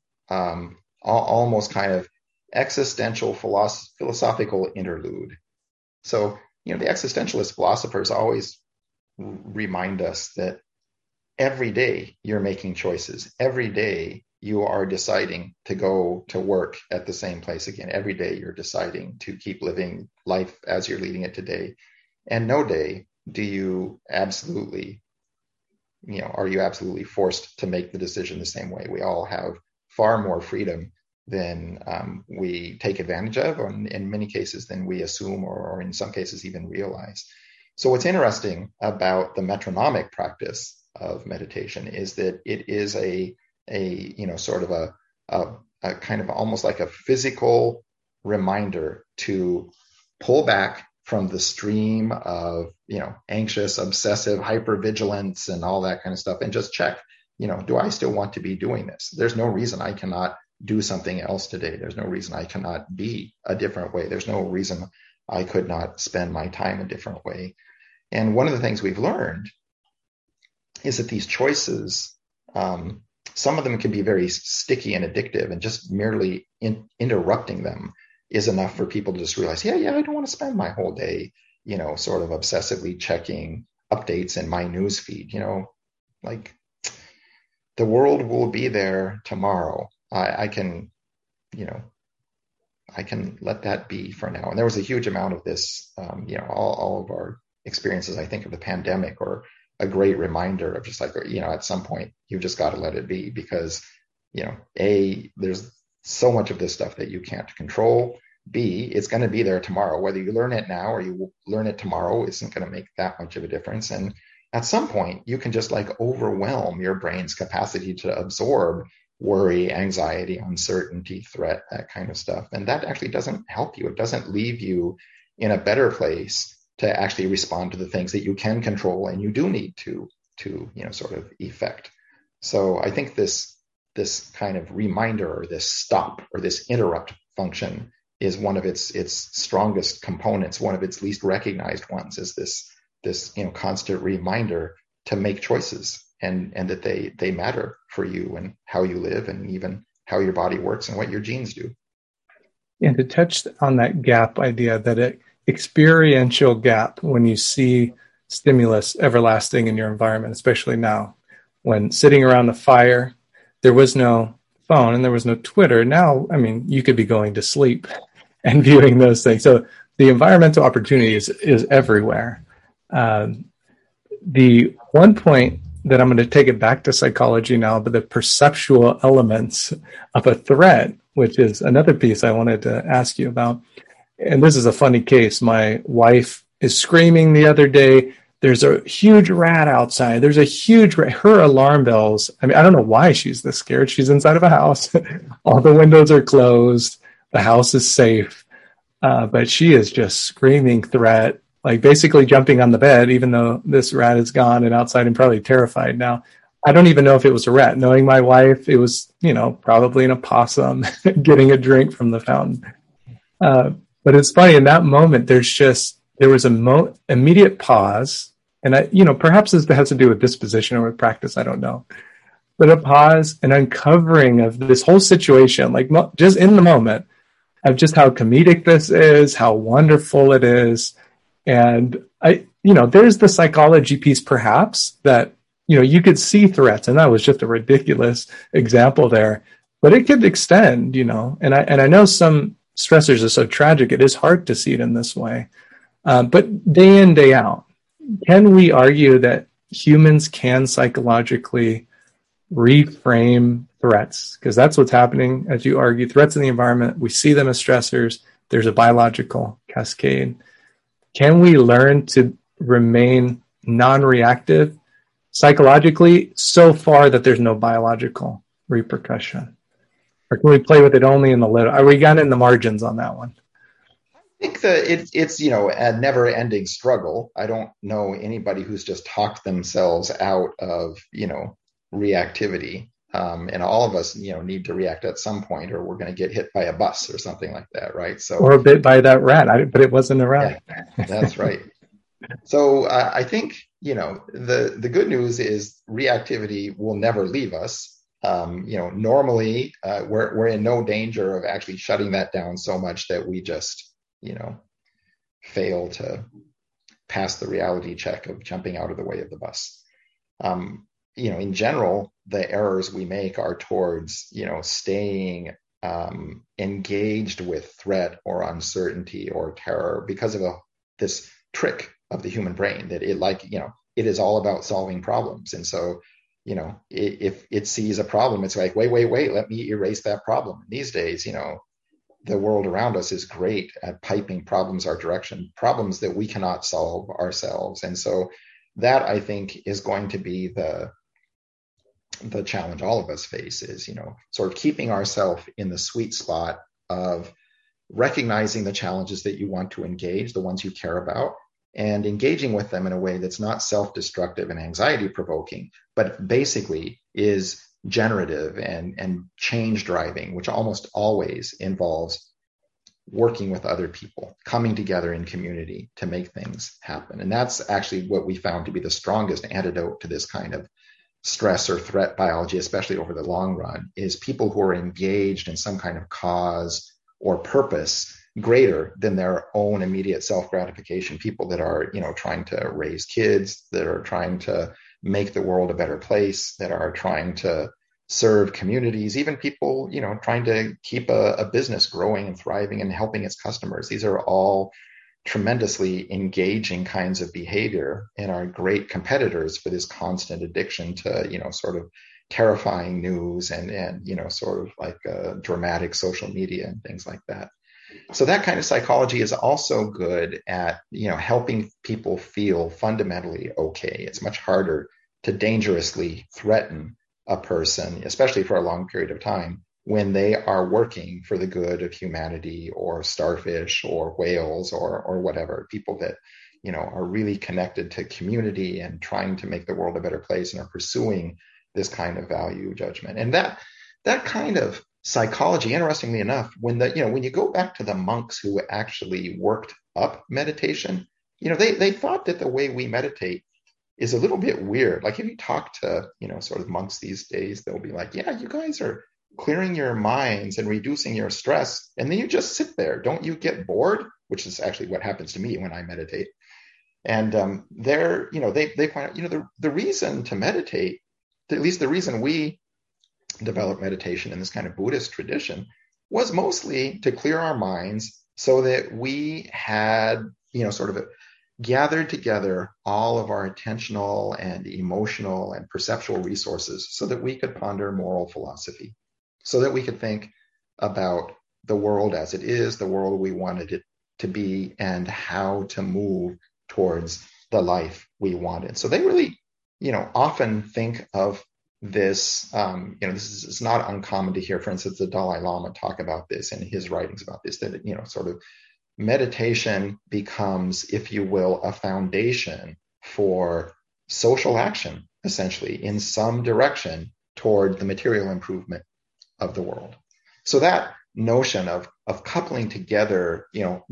almost kind of existential philosophical interlude. So, the existentialist philosophers always remind us that every day you're making choices. Every day you are deciding to go to work at the same place again. Every day you're deciding to keep living life as you're leading it today. And no day do you absolutely, are you absolutely forced to make the decision the same way. We all have far more freedom than we take advantage of, or in many cases than we assume, or in some cases even realize. So what's interesting about the metronomic practice of meditation is that it is a sort of a kind of almost like a physical reminder to pull back from the stream of, anxious, obsessive, hypervigilance and all that kind of stuff, and just check, do I still want to be doing this? There's no reason I cannot do something else today. There's no reason I cannot be a different way. There's no reason I could not spend my time a different way. And one of the things we've learned is that these choices, some of them can be very sticky and addictive, and just merely interrupting them is enough for people to just realize, yeah, I don't want to spend my whole day, sort of obsessively checking updates in my news feed. Like, the world will be there tomorrow. I can let that be for now. And there was a huge amount of this, all of our experiences, I think, of the pandemic, or a great reminder of just like, at some point you've just got to let it be, because, there's so much of this stuff that you can't control. B, it's going to be there tomorrow. Whether you learn it now or you learn it tomorrow isn't going to make that much of a difference. And at some point you can just like overwhelm your brain's capacity to absorb worry, anxiety, uncertainty, threat, that kind of stuff. And that actually doesn't help you. It doesn't leave you in a better place to actually respond to the things that you can control and you do need to sort of effect. So I think this kind of reminder, or this stop, or this interrupt function, is one of its strongest components. One of its least recognized ones is this constant reminder to make choices, and that they matter for you and how you live, and even how your body works and what your genes do. And to touch on that gap idea, that experiential gap, when you see stimulus everlasting in your environment, especially now, when sitting around the fire, there was no phone and there was no Twitter. Now, you could be going to sleep and viewing those things. So the environmental opportunity is everywhere. The one point that I'm going to take it back to psychology now, but the perceptual elements of a threat, which is another piece I wanted to ask you about. And this is a funny case. My wife is screaming the other day, there's a huge rat outside. There's a huge rat. Her alarm bells, I don't know why she's this scared. She's inside of a house. All the windows are closed. The house is safe. But she is just screaming threat, like basically jumping on the bed, even though this rat is gone and outside, and probably terrified now. I don't even know if it was a rat. Knowing my wife, it was, probably an opossum getting a drink from the fountain. But it's funny, in that moment, there was a immediate pause. And perhaps this has to do with disposition or with practice, I don't know. But a pause, an uncovering of this whole situation, like just in the moment, of just how comedic this is, how wonderful it is. And there's the psychology piece, perhaps, that, you could see threats, and that was just a ridiculous example there, but it could extend, and I know some stressors are so tragic, it is hard to see it in this way. But day in, day out, can we argue that humans can psychologically reframe threats? Because that's what's happening, as you argue, threats in the environment, we see them as stressors, there's a biological cascade. Can we learn to remain non-reactive psychologically so far that there's no biological repercussion? Or can we play with it only in the little? Are we got in the margins on that one? I think that it's a never-ending struggle. I don't know anybody who's just talked themselves out of reactivity, and all of us need to react at some point, or we're going to get hit by a bus or something like that, right? So, or bit by that rat, but it wasn't a rat. Yeah, that's right. So I think the good news is reactivity will never leave us. Normally we're in no danger of actually shutting that down so much that we just fail to pass the reality check of jumping out of the way of the bus. in general, the errors we make are towards, staying engaged with threat or uncertainty or terror because of this trick of the human brain that it is all about solving problems. And so, if it sees a problem, it's like, wait, let me erase that problem. These days, the world around us is great at piping problems our direction, problems that we cannot solve ourselves. And so that, I think, is going to be the challenge all of us face, is, sort of keeping ourselves in the sweet spot of recognizing the challenges that you want to engage, the ones you care about, and engaging with them in a way that's not self-destructive and anxiety-provoking, but basically is generative and change driving, which almost always involves working with other people, coming together in community to make things happen. And that's actually what we found to be the strongest antidote to this kind of stress or threat biology, especially over the long run, is people who are engaged in some kind of cause or purpose greater than their own immediate self-gratification. People that are, trying to raise kids, that are trying to make the world a better place, that are trying to serve communities, even people, trying to keep a business growing and thriving and helping its customers. These are all tremendously engaging kinds of behavior and are great competitors for this constant addiction to, sort of terrifying news and sort of like dramatic social media and things like that. So that kind of psychology is also good at, helping people feel fundamentally okay. It's much harder to dangerously threaten a person, especially for a long period of time, when they are working for the good of humanity or starfish or whales or whatever, people that, are really connected to community and trying to make the world a better place and are pursuing this kind of value judgment. And that kind of psychology, interestingly enough, when you go back to the monks who actually worked up meditation, they thought that the way we meditate is a little bit weird. Like if you talk to, sort of monks these days, they'll be like, yeah, you guys are clearing your minds and reducing your stress. And then you just sit there. Don't you get bored? Which is actually what happens to me when I meditate. And they point out, the reason to meditate, at least the reason we developed meditation in this kind of Buddhist tradition, was mostly to clear our minds so that we had, sort of gathered together all of our attentional and emotional and perceptual resources so that we could ponder moral philosophy, so that we could think about the world as it is, the world we wanted it to be, and how to move towards the life we wanted. So they really, often think of this, this is not uncommon to hear, for instance, the Dalai Lama talk about this in his writings about this, that, sort of meditation becomes, if you will, a foundation for social action, essentially, in some direction toward the material improvement of the world. So that notion of coupling together,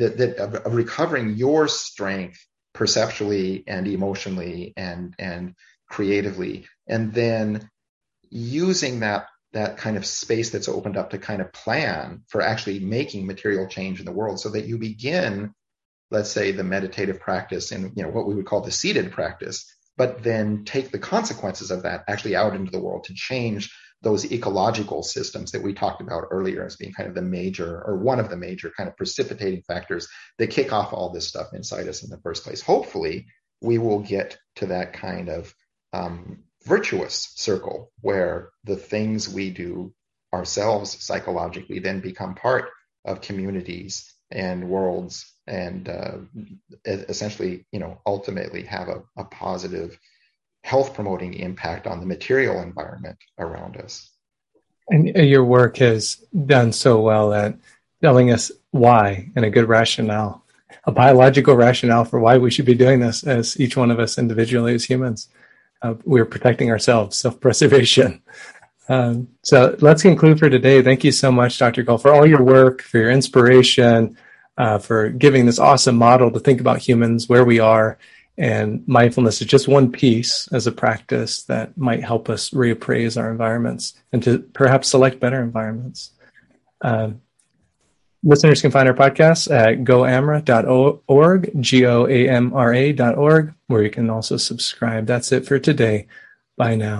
of recovering your strength perceptually and emotionally and creatively, and then using that kind of space that's opened up to kind of plan for actually making material change in the world, so that you begin, let's say, the meditative practice in what we would call the seated practice, but then take the consequences of that actually out into the world to change those ecological systems that we talked about earlier as being kind of the major, or one of the major kind of precipitating factors that kick off all this stuff inside us in the first place. Hopefully, we will get to that kind of virtuous circle where the things we do ourselves psychologically then become part of communities and worlds, and essentially, ultimately have a positive health promoting impact on the material environment around us. And your work has done so well at telling us why, and a good rationale, a biological rationale for why we should be doing this, as each one of us individually as humans. We're protecting ourselves, self-preservation. So let's conclude for today. Thank you so much, Dr. Cole, for all your work, for your inspiration, for giving this awesome model to think about humans, where we are. And mindfulness is just one piece as a practice that might help us reappraise our environments and to perhaps select better environments. Listeners can find our podcast at goamra.org, goamra.org, where you can also subscribe. That's it for today. Bye now.